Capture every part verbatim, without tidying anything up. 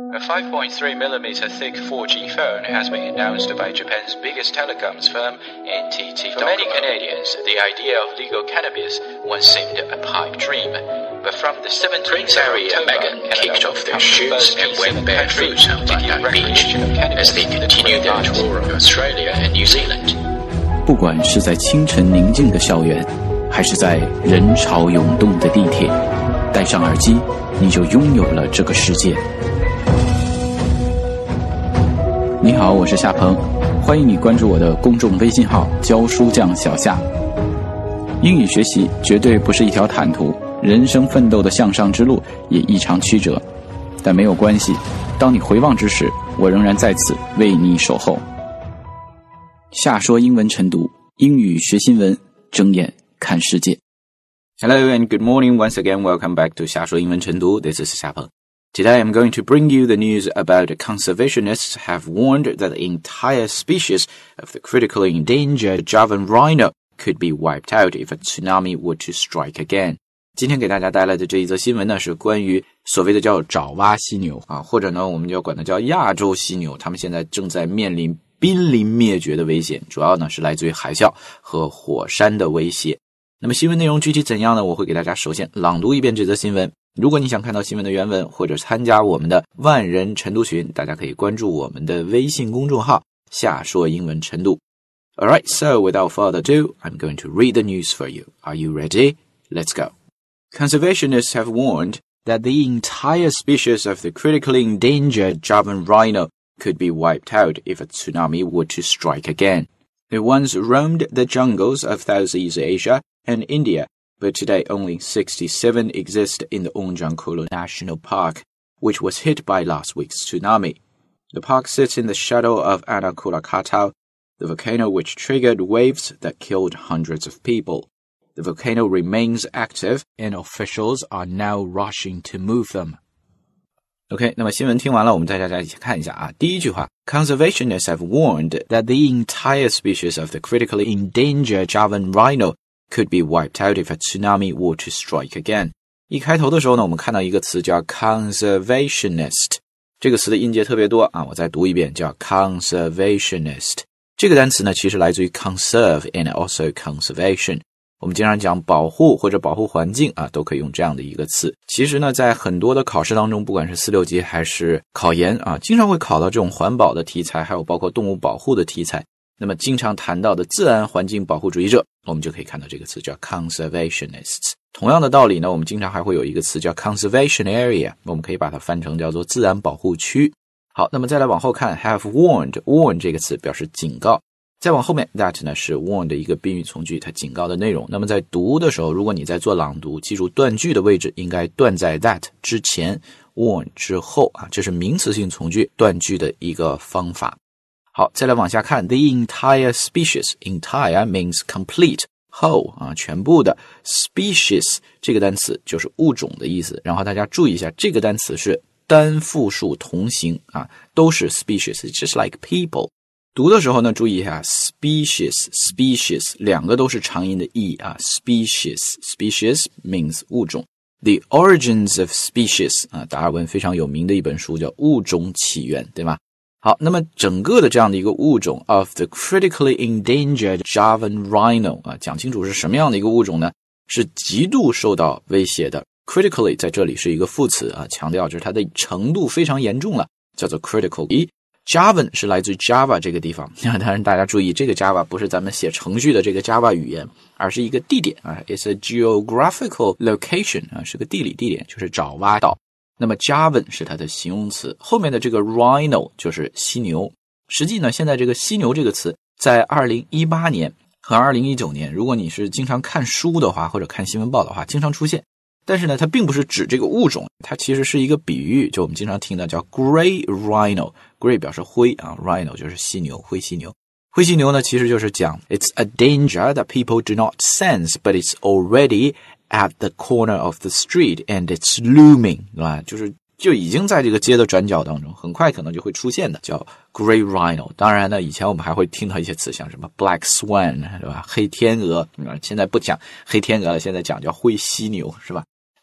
A five point three millimeter thick four G phone has been announced by Japan's biggest telecoms firm, N T T. For many Canadians, the idea of legal cannabis once seemed a pipe dream. But from the seventeenth Prince Harry and Meghan kicked off their shoes and went barefoot on Backpack Beach as they continue their tour of Australia and New Zealand. 不管是在清晨宁静的校园，还是在人潮涌动的地铁，戴上耳机，你就拥有了这个世界。你好，我是夏鹏，欢迎你关注我的公众微信号教书匠小夏。英语学习绝对不是一条坦途，人生奋斗的向上之路也异常曲折，但没有关系，当你回望之时，我仍然在此为你守候。夏说英文晨读，英语学新闻，睁眼看世界。Hello and good morning once again. Welcome back to 夏说英文晨读. This is 夏鹏. Today I'm going to bring you the news about conservationists have warned that the entire species of the critically endangered Javan rhino could be wiped out if a tsunami were to strike again. 今天给大家带来的这一则新闻呢，是关于所谓的叫爪哇犀牛啊，或者呢我们就管它叫亚洲犀牛，它们现在正在面临濒临灭绝的危险，主要呢是来自于海啸和火山的威胁。那么新闻内容具体怎样呢？我会给大家首先朗读一遍这则新闻。如果你想看到新闻的原文，或者参加我们的万人晨读群，大家可以关注我们的微信公众号夏说英文晨读。Alright, so without further ado, I'm going to read the news for you. Are you ready? Let's go. Conservationists have warned that the entire species of the critically endangered Javan rhino could be wiped out if a tsunami were to strike again. It once roamed the jungles of Southeast Asia and India, but today only sixty-seven exist in the Onjankolo National Park, which was hit by last week's tsunami. The park sits in the shadow of Anakulakatau, the volcano which triggered waves that killed hundreds of people. The volcano remains active, and officials are now rushing to move them.OK, 那么新闻听完了，我们再大家一起看一下啊。第一句话 Conservationists have warned that the entire species of the critically endangered Javan rhino could be wiped out if a tsunami were to strike again. 一开头的时候呢，我们看到一个词叫 conservationist， 这个词的音节特别多啊，我再读一遍，叫 conservationist。 这个单词呢，其实来自于 conserve and also conservation。我们经常讲保护或者保护环境啊，都可以用这样的一个词。其实呢，在很多的考试当中，不管是四六级还是考研啊，经常会考到这种环保的题材，还有包括动物保护的题材。那么经常谈到的自然环境保护主义者，我们就可以看到这个词叫 conservationists。 同样的道理呢，我们经常还会有一个词叫 conservation area， 我们可以把它翻成叫做自然保护区。好，那么再来往后看 have warned warn 这个词表示警告。再往后面 that 呢是 warn 的一个宾语从句，它警告的内容。那么在读的时候，如果你在做朗读，记住断句的位置应该断在 that 之前 warn 之后啊，这是名词性从句断句的一个方法。好，再来往下看 the entire species entire means complete whole 啊，全部的 species 这个单词就是物种的意思。然后大家注意一下，这个单词是单复数同形啊，都是 species just like people。读的时候呢，注意一下 species species 两个都是长音的 e 啊 species species means 物种。 The origins of species 啊，达尔文非常有名的一本书叫物种起源，对吗？好，那么整个的这样的一个物种 of the critically endangered Javan rhino 啊，讲清楚是什么样的一个物种呢？是极度受到威胁的。 critically 在这里是一个副词啊，强调就是它的程度非常严重了，叫做 critical。Javan 是来自于 Java 这个地方，当然大家注意，这个 Java 不是咱们写程序的这个 Java 语言，而是一个地点啊 ，It's a geographical location 啊，是个地理地点，就是爪哇岛。那么 Javan 是它的形容词，后面的这个 rhino 就是犀牛。实际呢，现在这个犀牛这个词在二零一八年和二零一九年，如果你是经常看书的话，或者看新闻报的话，经常出现。但是呢，它并不是指这个物种，它其实是一个比喻，就我们经常听到叫 grey rhino， grey 表示灰啊 ，rhino 就是犀牛，灰犀牛。灰犀牛呢，其实就是讲 it's a danger that people do not sense, but it's already at the corner of the street and it's looming， 对吧？就是就已经在这个街的转角当中，很快可能就会出现的，叫 grey rhino。当然呢，以前我们还会听到一些词，像什么 black swan， 对吧？黑天鹅，现在不讲黑天鹅了，现在讲叫灰犀牛，是吧？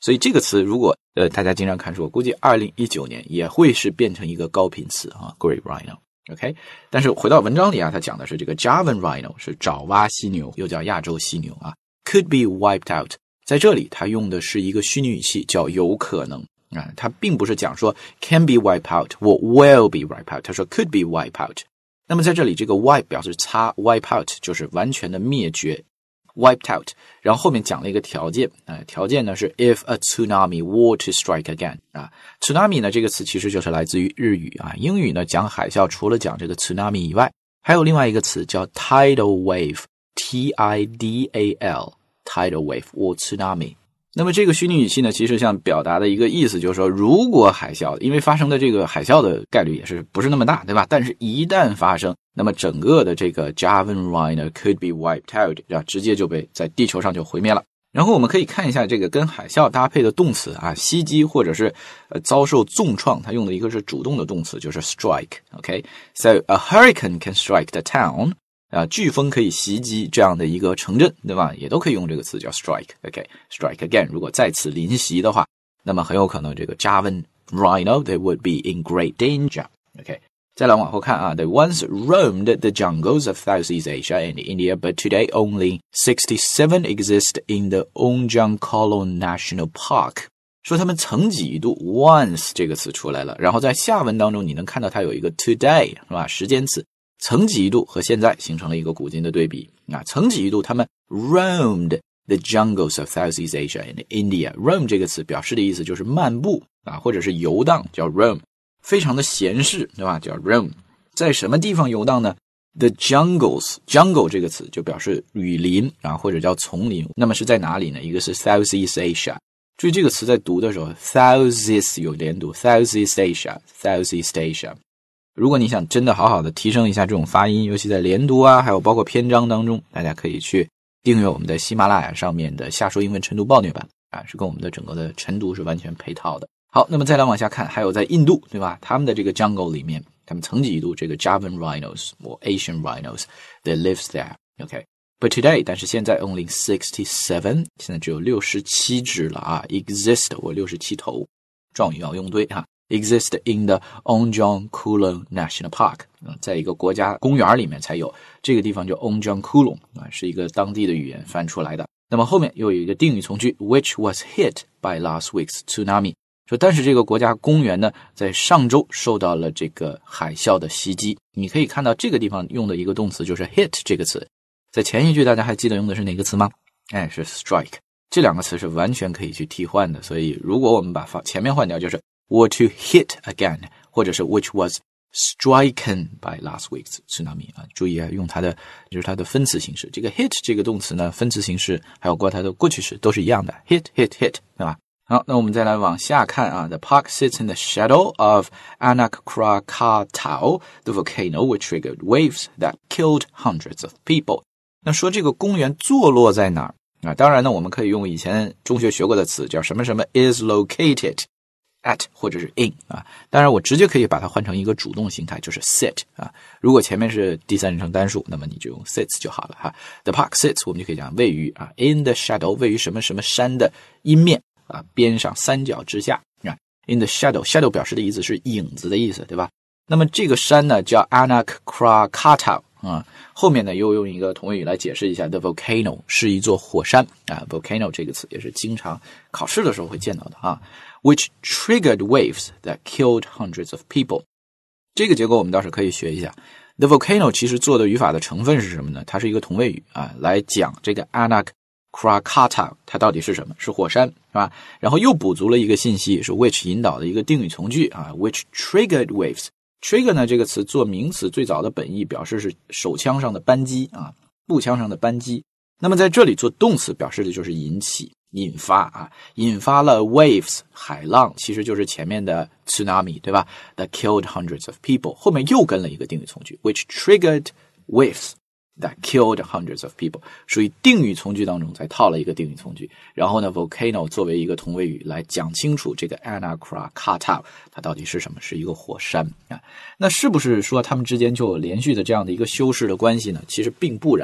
所以这个词如果呃大家经常看书，我估计二零一九年也会是变成一个高频词啊 Great Rhino。OK， 但是回到文章里啊，它讲的是这个 Javan Rhino 是爪哇犀牛，又叫亚洲犀牛啊 ，could be wiped out。在这里，它用的是一个虚拟语气，叫有可能啊，它并不是讲说 can be wiped out 或 will be wiped out， 它说 could be wiped out。那么在这里，这个 wipe 表示擦 ，wipe out 就是完全的灭绝 ，wiped out。然后后面讲了一个条件啊、呃，条件呢是 if a tsunami were to strike again 啊 ，tsunami 呢这个词其实就是来自于日语啊，英语呢讲海啸除了讲这个 tsunami 以外，还有另外一个词叫 tidal wave，T I D A L。tidal wave or tsunami。 那么这个虚拟语气呢，其实想表达的一个意思就是说，如果海啸，因为发生的这个海啸的概率也是不是那么大，对吧？但是一旦发生，那么整个的这个 Javan Rhino could be wiped out， 啊，直接就被在地球上就毁灭了。然后我们可以看一下这个跟海啸搭配的动词啊，袭击或者是呃遭受重创，它用的一个是主动的动词，就是 strike。OK，so a hurricane can strike the town。啊，飓风可以袭击这样的一个城镇，对吧？也都可以用这个词叫 strike。OK，strike again。如果再次临袭的话，那么很有可能这个 Javan Rhino they would be in great danger。OK， 再来往后看啊 ，They once roamed the jungles of Southeast Asia and India, but today only sixty-seven exist in the Onjang Kulon National Park。说他们曾几一度 once 这个词出来了，然后在下文当中你能看到它有一个 today 是吧？时间词。曾几一度和现在形成了一个古今的对比啊！曾几一度，他们 roamed the jungles of Southeast Asia and India。roam 这个词表示的意思就是漫步啊，或者是游荡，叫 roam， 非常的闲适，对吧？叫 roam。在什么地方游荡呢 ？The jungles， jungle 这个词就表示雨林啊，或者叫丛林。那么是在哪里呢？一个是 Southeast Asia。注意这个词在读的时候 ，Southeast 有连读 ，Southeast Asia，Southeast Asia。如果你想真的好好的提升一下这种发音，尤其在连读啊，还有包括篇章当中，大家可以去订阅我们的喜马拉雅上面的夏说英文晨读暴虐版啊，是跟我们的整个的晨读是完全配套的。好，那么再来往下看，还有在印度，对吧？他们的这个 jungle 里面，他们曾几一度这个 Javan rhinos 或 Asian rhinos they lives there。OK，but today 但是现在 only sixty-seven 现在只有六十七只了啊 exist 或六十七头，状语要用对哈。exist in the Onjang Kulon National Park， 在一个国家公园里面才有，这个地方叫 Onjang Kulon， 是一个当地的语言翻出来的。那么后面又有一个定语从句 which was hit by last week's tsunami， 说但是这个国家公园呢在上周受到了这个海啸的袭击。你可以看到这个地方用的一个动词就是 hit 这个词，在前一句大家还记得用的是哪个词吗？哎，是 strike。这两个词是完全可以去替换的，所以如果我们把前面换掉就是were to hit again， 或者是 which was striken by last week's tsunami 啊，注意啊，用它的就是它的分词形式。这个 hit 这个动词呢，分词形式还有过它的过去式都是一样的 ，hit hit hit， 对吧？好，那我们再来往下看啊 ，The park sits in the shadow of Anak Krakatau, the volcano which triggered waves that killed hundreds of people。那说这个公园坐落在哪儿啊？当然呢，我们可以用以前中学学过的词，叫什么什么 is located。at 或者是 in 啊，当然我直接可以把它换成一个主动形态，就是 sit 啊。如果前面是第三人称单数，那么你就用 sits 就好了哈。The park sits 我们就可以讲位于啊 in the shadow 位于什么什么山的阴面啊边上三角之下啊 in the shadow shadow 表示的意思是影子的意思，对吧？那么这个山呢叫 Anak Krakatau 啊，后面呢又用一个同位语来解释一下 the volcano 是一座火山啊 volcano 这个词也是经常考试的时候会见到的啊。Which triggered waves that killed hundreds of people。 这个结构我们倒是可以学一下。The volcano 其实做的语法的成分是什么呢？它是一个同位语啊，来讲这个 Anak Krakatau 它到底是什么？是火山，是吧？然后又补足了一个信息，是 which 引导的一个定语从句啊 ，which triggered waves。Trigger 呢这个词做名词最早的本意表示是手枪上的扳机啊，步枪上的扳机。那么在这里做动词表示的就是引起。引发啊，引发了 waves 海浪，其实就是前面的 tsunami 对吧 ？That killed hundreds of people， 后面又跟了一个定语从句 ，which triggered waves that killed hundreds of people， 属于定语从句当中再套了一个定语从句，然后呢 volcano 作为一个同位语来讲清楚这个 Anak Krakatau 它到底是什么，是一个火山啊。那是不是说它们之间就有连续的这样的一个修饰的关系呢？其实并不然。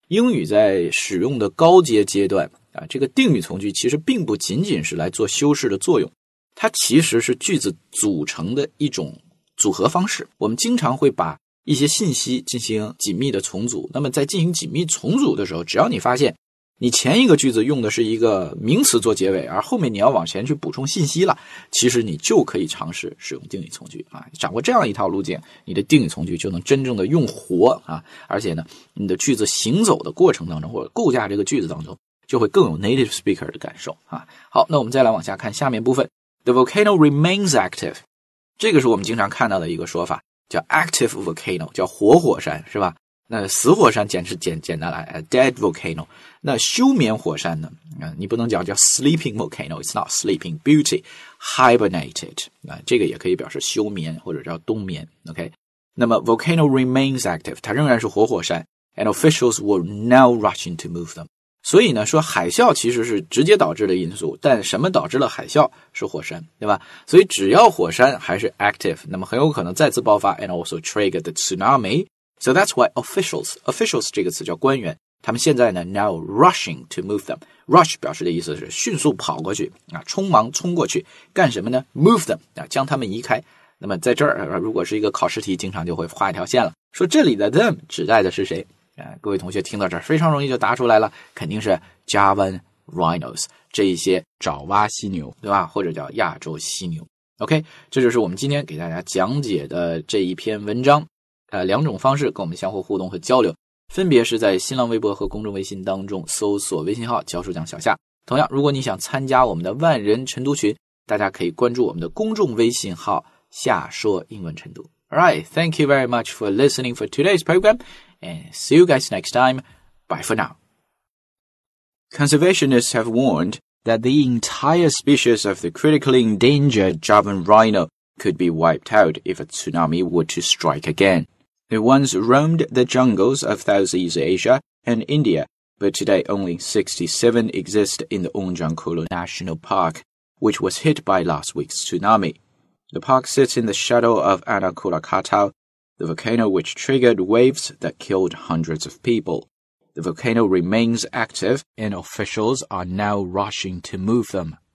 英语在使用的高阶阶段啊，这个定语从句其实并不仅仅是来做修饰的作用，它其实是句子组成的一种组合方式。我们经常会把一些信息进行紧密的重组，那么在进行紧密重组的时候，只要你发现你前一个句子用的是一个名词做结尾，而后面你要往前去补充信息了，其实你就可以尝试使用定语从句啊。掌握这样一套路径，你的定语从句就能真正的用活啊，而且呢，你的句子行走的过程当中，或者构架这个句子当中，就会更有 native speaker 的感受啊。好，那我们再来往下看下面部分 ，The volcano remains active， 这个是我们经常看到的一个说法，叫 active volcano， 叫活火山，是吧？那死火山简直简简单来 dead volcano。 那休眠火山呢、呃、你不能讲叫 sleeping volcano， it's not sleeping beauty hibernated， 啊，这个也可以表示休眠或者叫冬眠 OK。 那么 volcano remains active， 它仍然是活火山 and officials were now rushing to move them。 所以呢，说海啸其实是直接导致的因素，但什么导致了海啸？是火山，对吧？所以只要火山还是 active， 那么很有可能再次爆发 and also trigger the tsunami。So that's why officials, officials 这个词叫官员，他们现在呢 now rushing to move them。 rush 表示的意思是迅速跑过去啊，匆忙冲过去，干什么呢 ？move them 啊，将他们移开。那么在这儿，如果是一个考试题，经常就会画一条线了，说这里的 them 指代的是谁啊？各位同学听到这儿非常容易就答出来了，肯定是 Javan rhinos 这一些爪哇犀牛，对吧？或者叫亚洲犀牛。OK， 这就是我们今天给大家讲解的这一篇文章。呃，两种方式跟我们相互互动和交流，分别是在新浪微博和公众微信当中搜索微信号教书讲小夏。同样，如果你想参加我们的万人晨读群，大家可以关注我们的公众微信号夏说英文晨读。Alright, thank you very much for listening for today's program and see you guys next time. Bye for now. Conservationists have warned that the entire species of the critically endangered Javan rhino could be wiped out if a tsunami were to strike again. It once roamed the jungles of Southeast Asia and India, but today only sixty-seven exist in the Onjankulu National Park, which was hit by last week's tsunami. The park sits in the shadow of Anakulakatau, the volcano which triggered waves that killed hundreds of people. The volcano remains active, and officials are now rushing to move them.